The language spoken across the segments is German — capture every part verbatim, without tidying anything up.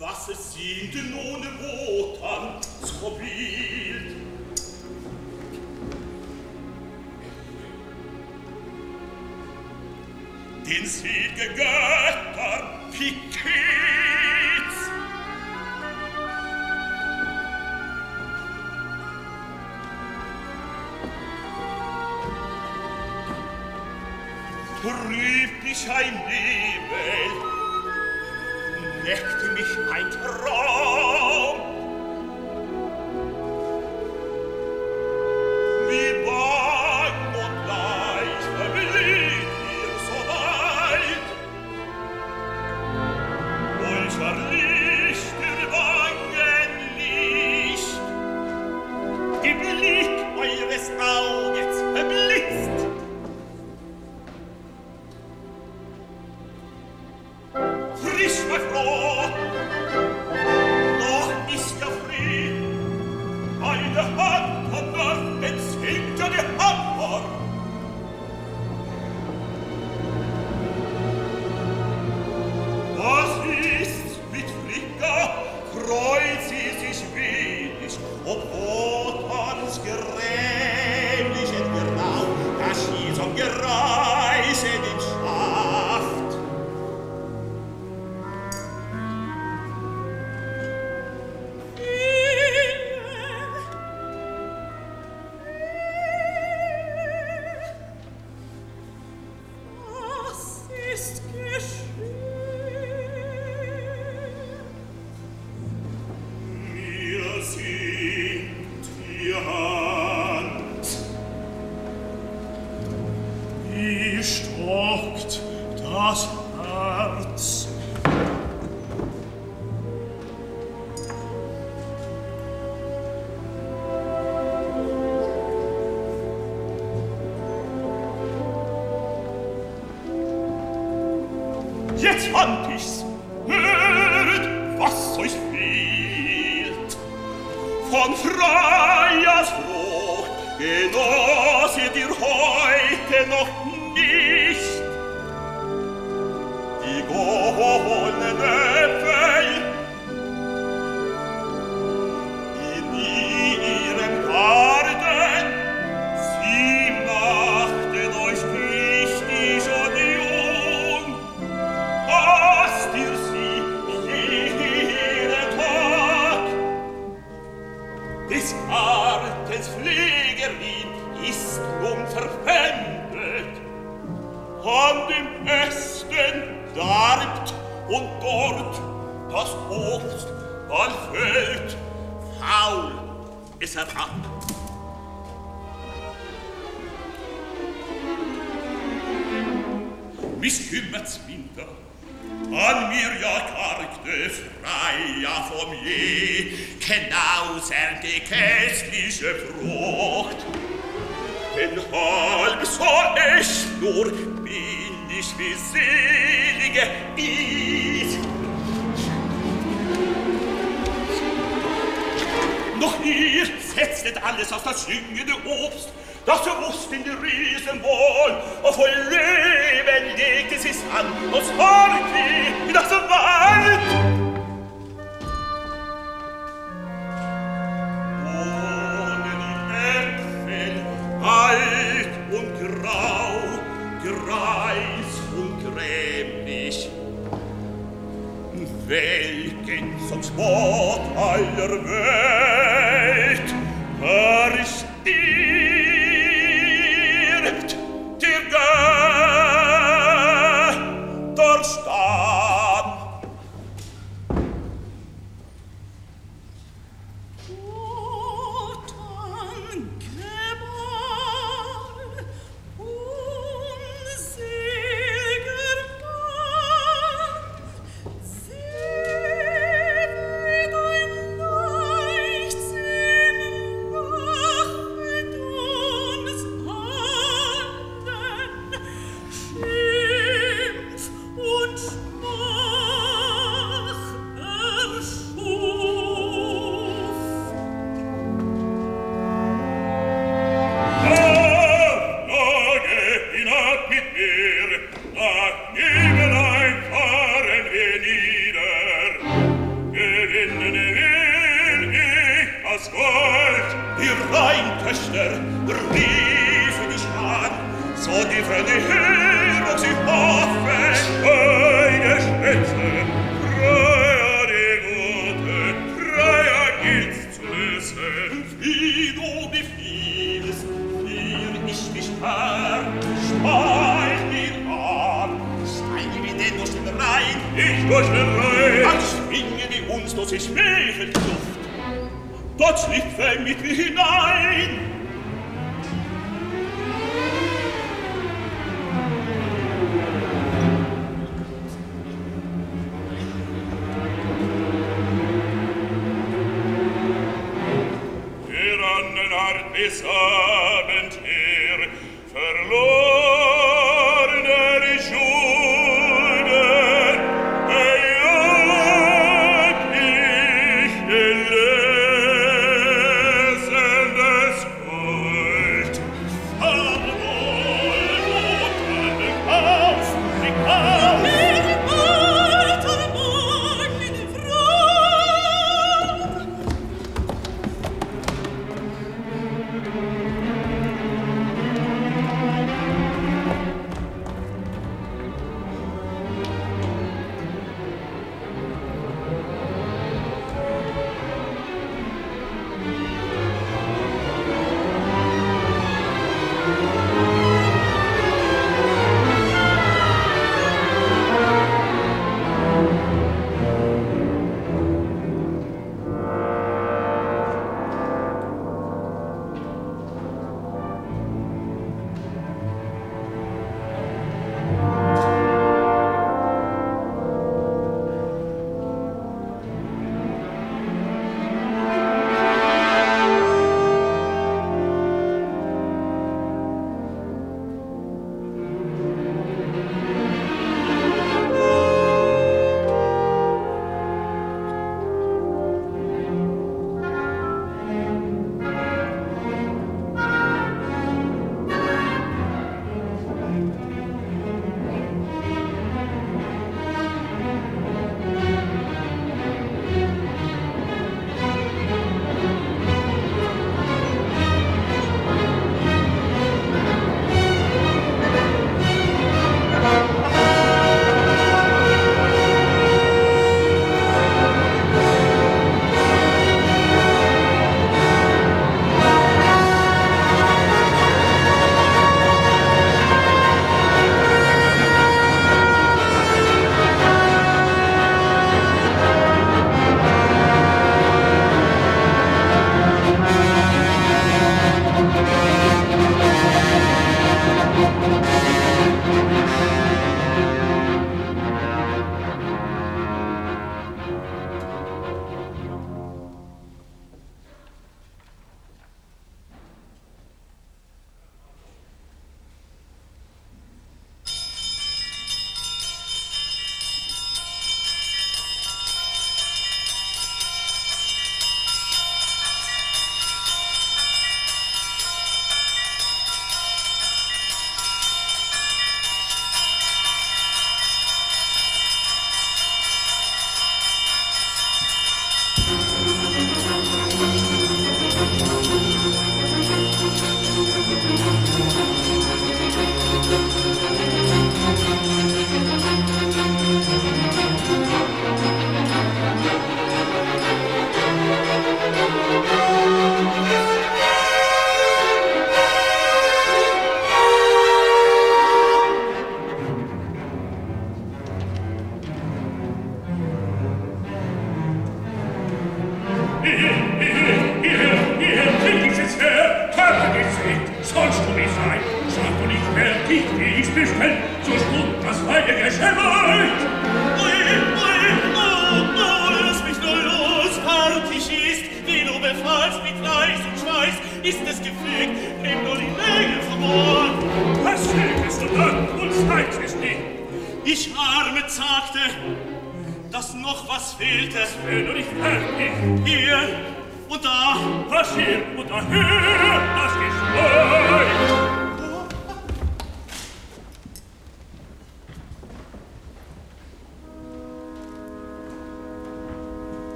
Was es sind nun Wotan so wild? Den selge Götter Piketz. Trübt mich ein Nebel, neckte mich ein Traum. Wie bang und leicht verblieb mir so weit. Welcher Licht der Wangen Licht, die Blick eures Auges verblitzt. Frisch war froh, noch ist ja früh. Eine Hand hat noch hinter die Hammer. Was ist mit Fricka? Freut sie sich wenig, ob Wotans grämlichen Grau, das sie zum Gereisen in Schaft. Jetzt fand ich's, hört, was euch fehlt. Von Freias Frucht genosset ihr heute noch nicht. Die goldenen Äpfel in ihrem Garten, sie machten euch richtig und jung. Hast ihr sie jeden Tag? Des Gartens Pflegerin ist nun verpfändet, an dem Ästen darbt und dort das Obst bald fällt, faul es herab. Mich kümmert's minder, an mir ja kargte Freia vom je, knausern die köstliche Frucht. Denn halb so echt nur bin ich wie selige Is. Noch ihr setztet alles auf das jüngende Obst, das wusst in die Riesen wohl, und voll Leben legte sie's an, und sorgt wie nach dem Wald. Ohne die Äpfel, alt und grau, greis und grämlich, welchen zum Spott aller Welt verstirbt der Götterstab. Thank you. das Gold. Die Rheintöchter riefen dich an, so die fremde Heerung sie hoffen. Meine Schätze, freier die Gute, freier gilt's zu lösen. Wie du befiehlst, führ ich dich her, steig mir an. Steige wir denn durch den Rhein? Ich durch den Rhein. Dann schwinge die uns durch die Schwefelkluft. Dort schlüpfe mit mir hinein. Wir an den Art bis Abend her verloren der Schulden, bejag ich gelesen des Gold. Verwohl, Mutter, auf, blick auf! Mit Mutter, Morgen, meine Frau!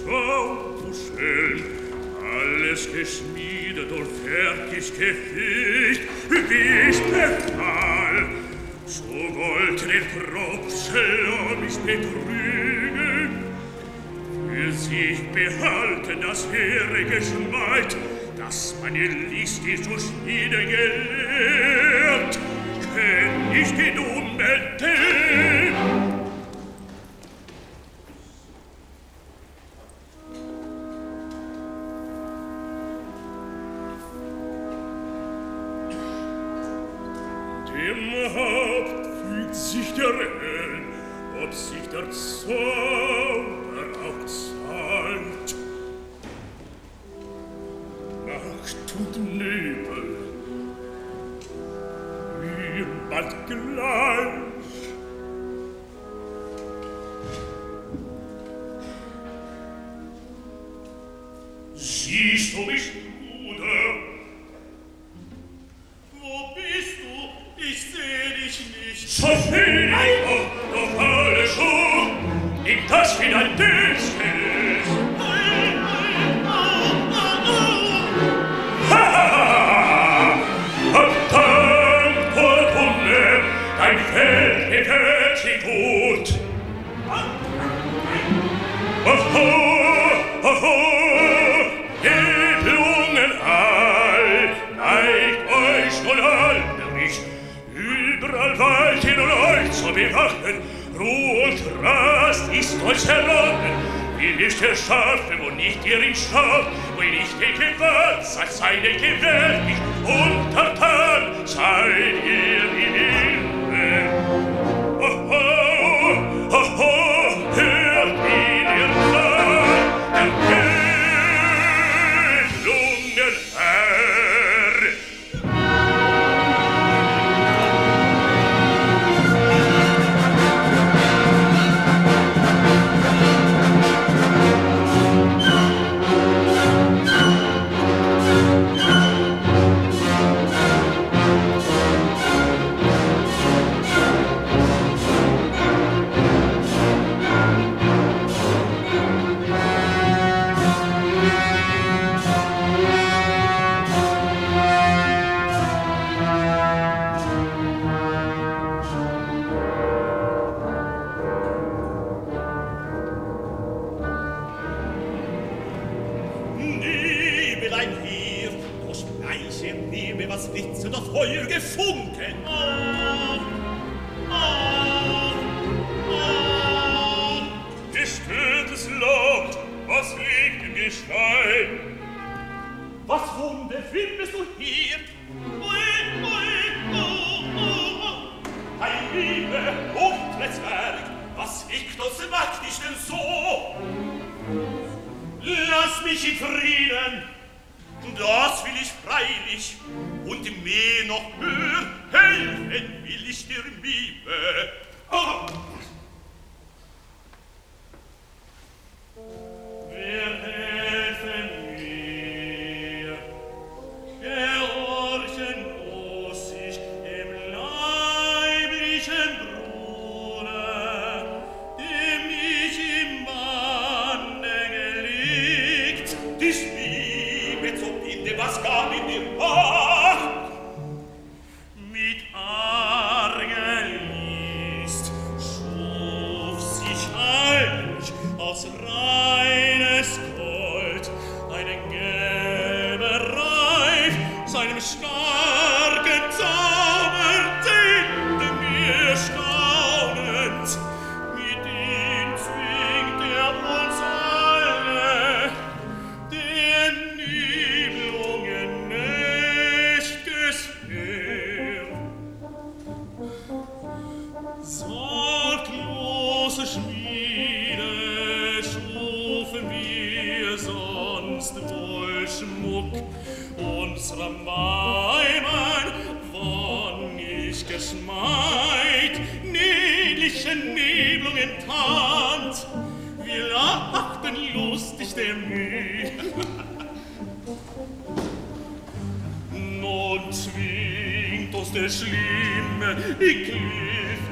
schau, du Schelm, alles geschmiedet und fertig gefügt, wie ich befahl. So wollte der Propsel mich betrügen, für sich behalten das hehre Geschmeid, das meine List ist zu schmieden gelehrt, kenn ich die dumme Tee. Dem Haupt fügt sich der Helm, ob sich der Zauber auch zahlt. Nacht und Nebel, wie bald gleich. Siehst du mich, Bruder? Wo bist du? Ich seh dich nicht. So viel auch noch alles schon, nimm das wie dein Dienst ist. Dein Feld gefällt sie gut. Oho, oho, geht Lungen all, neigt euch nun aldrich, überall weit hin und euch zu bewachen, Ruh und Rast ist euch erronnen, will ich der Schafe, wo nicht ihr in Staub, wo nicht die Gewalt, sagt seine gewärtig, untertan, seid ihr in ihm. Oh, oh, oh, oh, hört ihn ihr Plan, der Gelungenherr.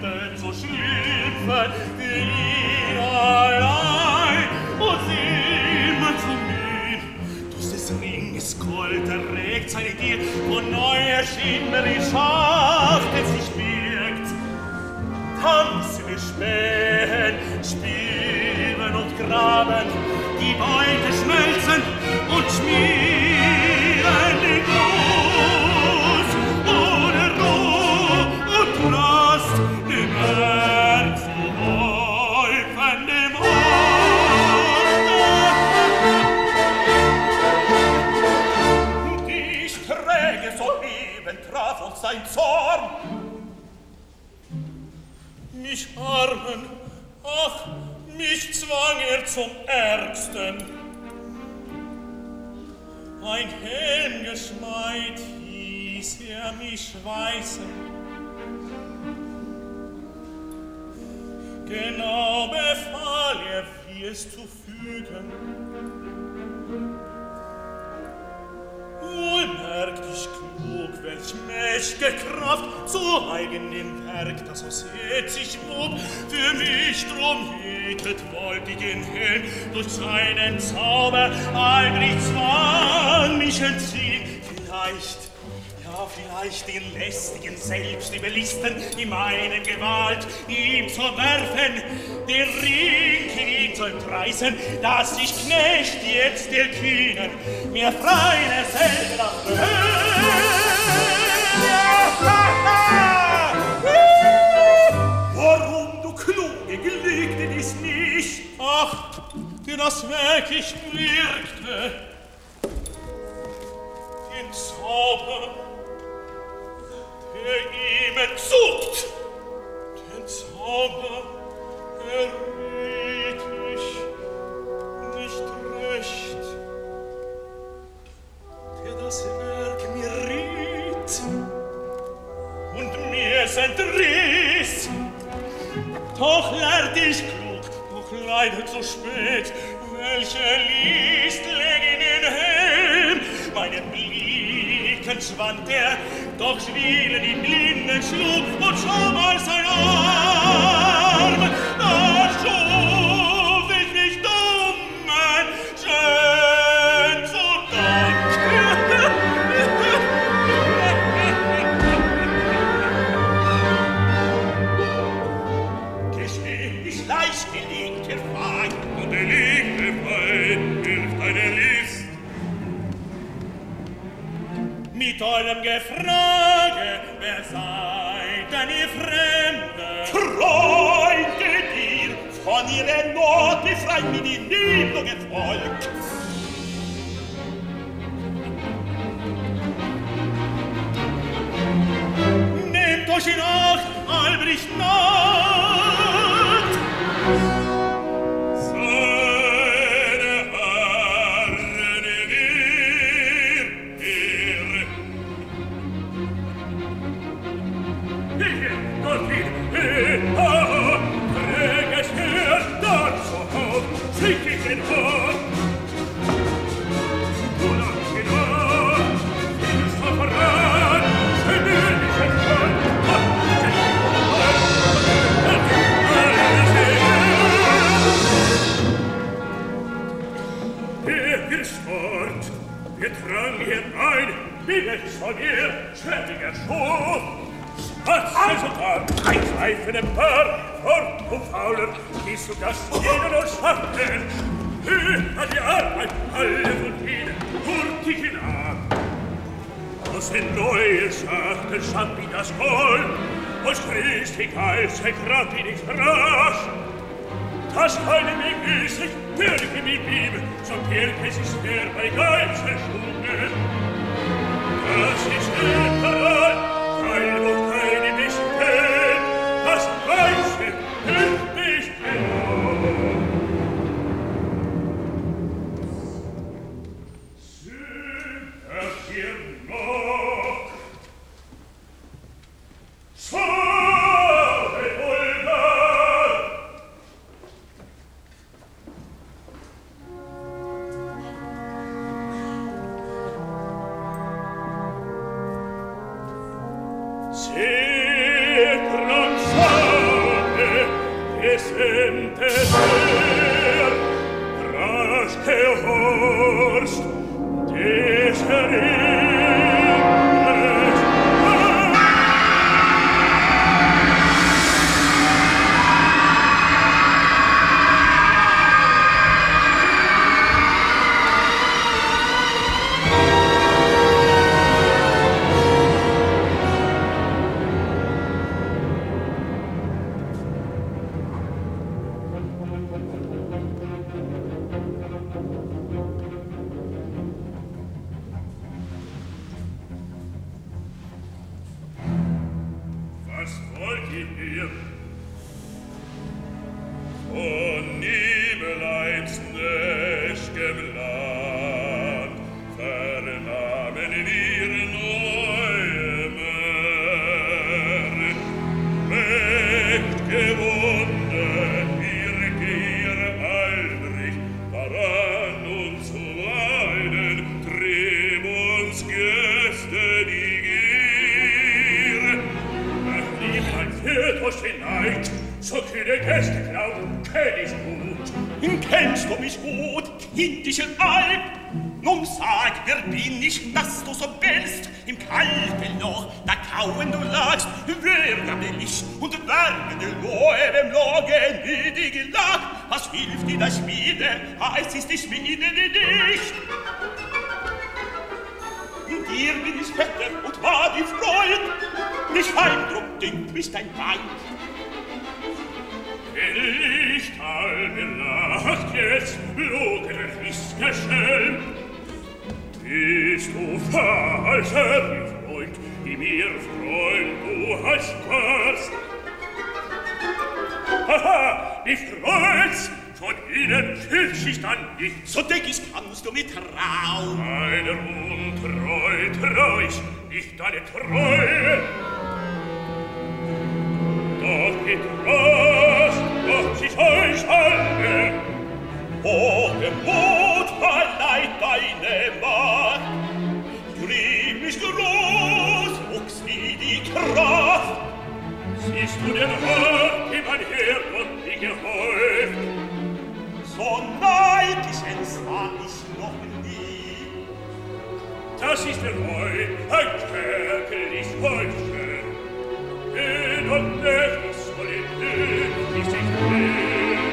Allein, und sie immer in Schachten sich birgt. Tanzen wir spähen, spielen und graben, die Beute schmelzen und schmieren den Gruß, ohne Ruhe und Rast, dem Herz zu häufen, dem Horte. Die Sträge soeben traf uns sein Zorn. Mich armen, ach, mich zwang er zum Ärgsten. Ein Helmgeschmeid hieß er mich schweißen. Genau befahl er, wie es zu fügen. Wohl merkt ich klug, welch mächtige Kraft zu eigenem Werk, das aus Herz sich wob, für mich drum hütet wollt ich den Helm durch seinen Zauber Albrecht zwang mich entziehen. Vielleicht, ja vielleicht den lästigen selbst überlisten, in meine Gewalt ihm zu werfen, den Ring in ihn zu entreißen, dass ich Knecht jetzt der Kühner mir freie selber warum, du Kluge, gelegte dies nicht? Ach, denn das Werk ich wirkte, den Zauber, der ihm entzuckt, den Zauber erriet ich nicht recht, der das Werk mir riet und mir es entriss. Doch lernt ich klug, doch leider zu spät, welche List leg in den Helm, meinen Blicken schwand er, doch schwielen die Blinden schlug und schob als ein Arm. Da schuf ich mich dummen, schön zu Dank. Gesteh, ich leicht gelegt, Herr Feind, und der liegende Feind hilft eine List. Mit eurem Gefrage, wer seid denn ihr Fremde? Freunde dir, von ihrer Not befreit mir die liebliche Volk. Nehmt euch in Acht, Albrecht naht. Seine Herren wir ehre. Hier, dorthin, he, ha, träg es her, dort so hoch, schick ich den Hof. Du lang hinauf, willst du voran, schön ich es voll, fort, wir drang hier ein, wie weg von ihr, schwertiger Schof. Was also da, ein Pfeifen im Paar, fort, du Fauler, gehst du das jenen und Schatten. Hü, an die Arbeit, alle von ihnen, hurtig hinab. Aus den neuen Schachten schatt wie das Gold, und frisst die Geiße grad wie nicht rasch. Das keine Weg ist, ich wirke mit ihm, so birke sich der bei Geizelschunge. Das ist der Parad, kein und keine nicht kennt, das Weiße hilft nicht mehr. Sind das hier noch? So! Horst, des Erlebnis kennst du mich gut, kindischen Alp? Nun sag, wer bin ich, dass du so bellst? Im kalten Loch, da kauen du lagst, wer gab dir Licht und wärmende Lohe beim Loge niedrig lag? Was hilft dir das Schmiede? Heiß ist die Schmiede nicht. Dir bin ich Vetter und war die Freund, nicht heim, drum dünkt mich dein Wein. Licht halbe Nacht jetzt, Logen ist geschehen. Bist du falscher, mein Freund, die mir Freund du hast warst. Haha, die Freunds, von ihnen fühlt sich dann nicht. So denk ich, kannst du mir trauen. Meiner Untreu trau ich nicht deine Treue. Doch getrost, doch sich euch alle. Hohe Mut verleiht deine Macht. Grimmig groß wuchs wie die Kraft. Siehst du den Ort, wie mein Herr und die gehäuft? So neidlichen sah ich noch nie. Das ist der Heu, ein kärglich Häufchen. Den und nicht soll in Höhe nicht sich drehen.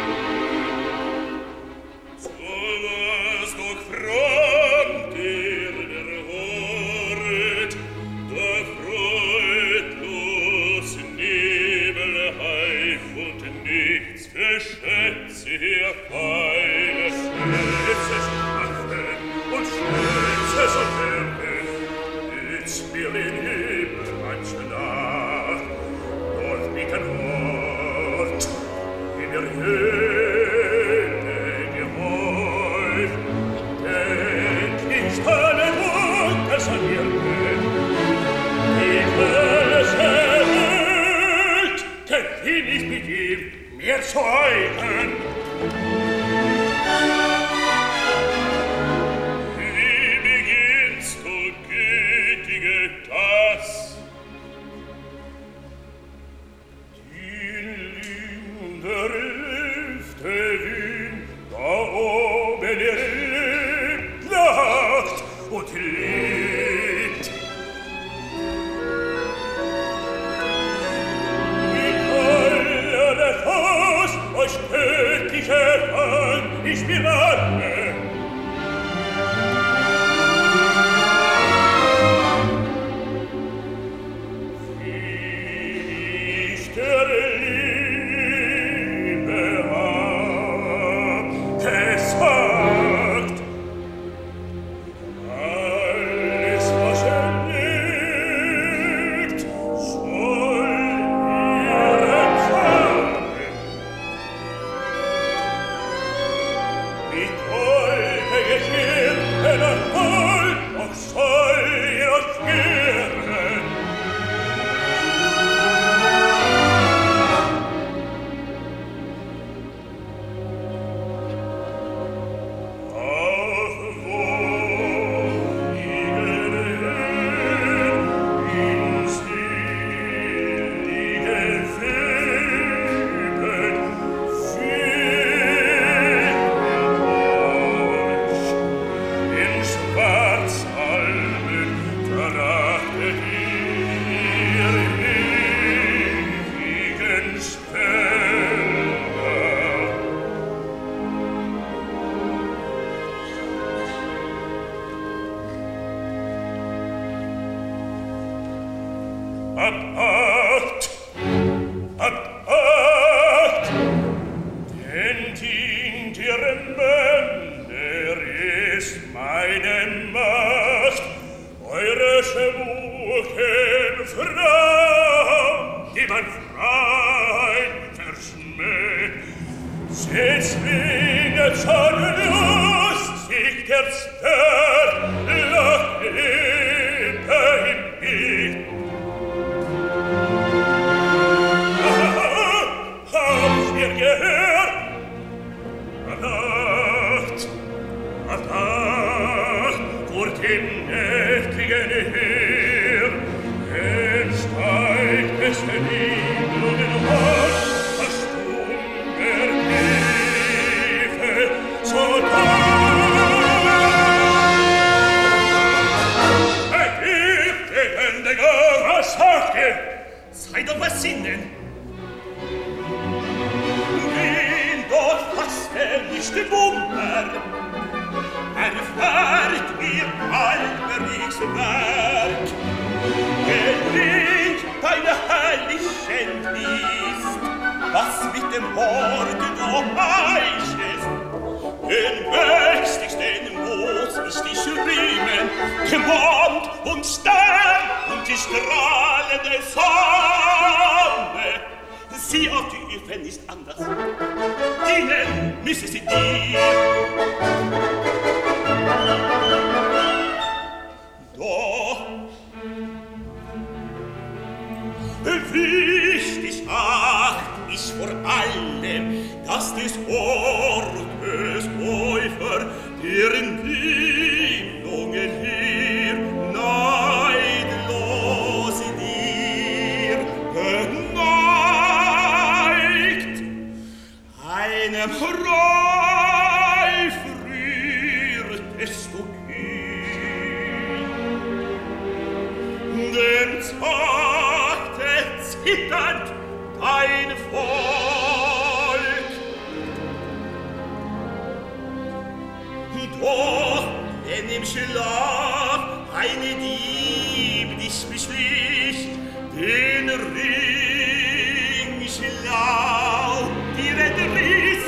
So war's doch fremd dir der Hort, doch freudlos Nebel heim und nichts für Schätze herfeile. Schätze so Waffen und Schätze so Berge, nützt mir den Himmel manche Nacht, doch mit ein Wort in der Höhle gehäuft. Denk nicht an den Mund, das an mir geht, die böse Welt, kennt ihn nicht mit ihm, mehr zu eigen. Wie beginnst du, gütige, das? Die Linder Lüfte Wind, da oben er lebt, lacht und lebt. Mit aller Faust euch göttliche Hand, ich bin alle. Ich der Liebe hab gesagt, alles was er liebt, soll ihr empfangen. Wie Gold geschirrt, wenn er Gold auch soll ihr führen. Ach, wo liegen in stillige Fäden, Fädenwunsch, in Schwarzalben trachtet ihr ewigen Spender. Habt Acht! Habt Acht! Denn dient ihrem Bänder ist meine Macht, eure schmucken Frau, die mein Freund verschmäht. Setzt Linge zornlos, sich der Stern, lacht Lippe im Bild. Habt ihr gehört? Nacht, Nacht, vor dem nächtigen Heer, entsteigt es den Himmel und den Ort, verstummer Briefe, Eiches, den mächtigsten muss ich dich riemen, der Mond und Stern und die strahlende Sonne. Sie auf die Öfen nicht anders, dienen müsse sie dir. Doch wichtig acht ich vor allem, dass des Ortes Käufer, deren Liebungen hier neidlos dir geneigt, einem Reif rührtest du hin, dem sagte zitternd dein Volk. Doch, wenn im Schlaf eine Dieb dich beschlich, den Ring schlau dir entriss,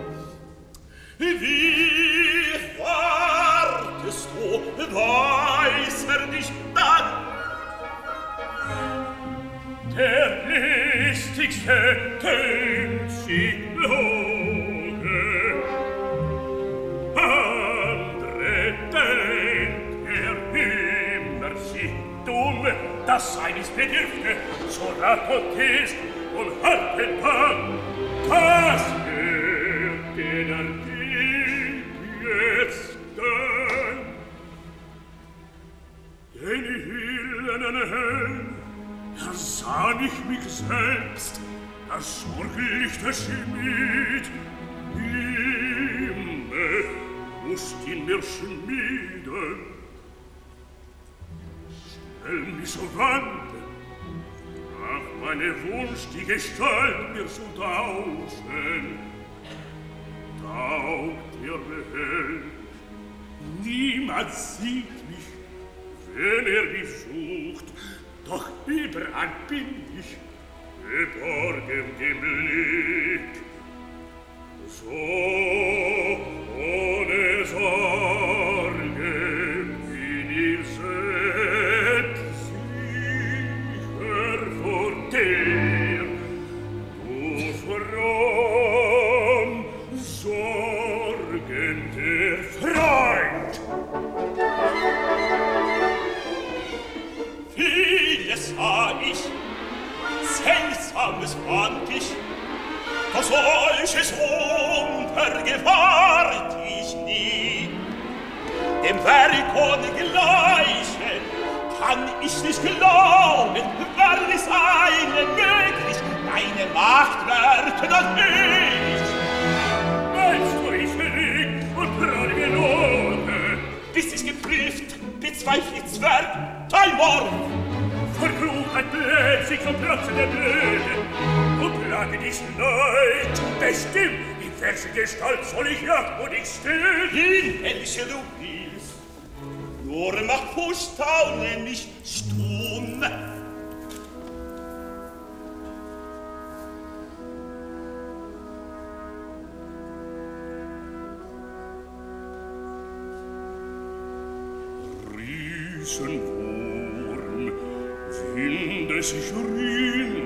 wie wartest du, weiß er dich dann? Der listigste Tönpsychologe, andere denkt er immer sich dumm, das seines Bedürfte so rapport ist und halten kann, das hört er jetzt dann. Den hillenen Helm da sah ich mich selbst, das sorglichte Schmied. Liebe musst ihn mir schmieden. Schnell mich so wandern, ach, meine Wunsch, die Gestalt mir so tauschen. Taugt ihr Held, niemand sieht mich, wenn er mich sucht, doch überall bin ich geborgen dem Blick. So ohne Sorge bin ich sicher vor dir, du fromm sorgender Freund. Vieles sah ich, Seltsames fand ich, doch solches untergefahrt ich nie. Dem Werk ohne Gleichen kann ich nicht glauben, weil es einem möglich, meine Macht werte das nicht. Meinst du, ich lieg und gerade gelogen? Bis ich geprüft, bezweifelt Zwerg, dein Wort. Vor Klugheit bläht sich vom Platze der Blöde und plage dich Leid. Bestimmt, in welche Gestalt soll ich ja, wo dich still? In welche du willst, nur mach vor Staunen mich stumm. Riesenwurm, finde sich Riemen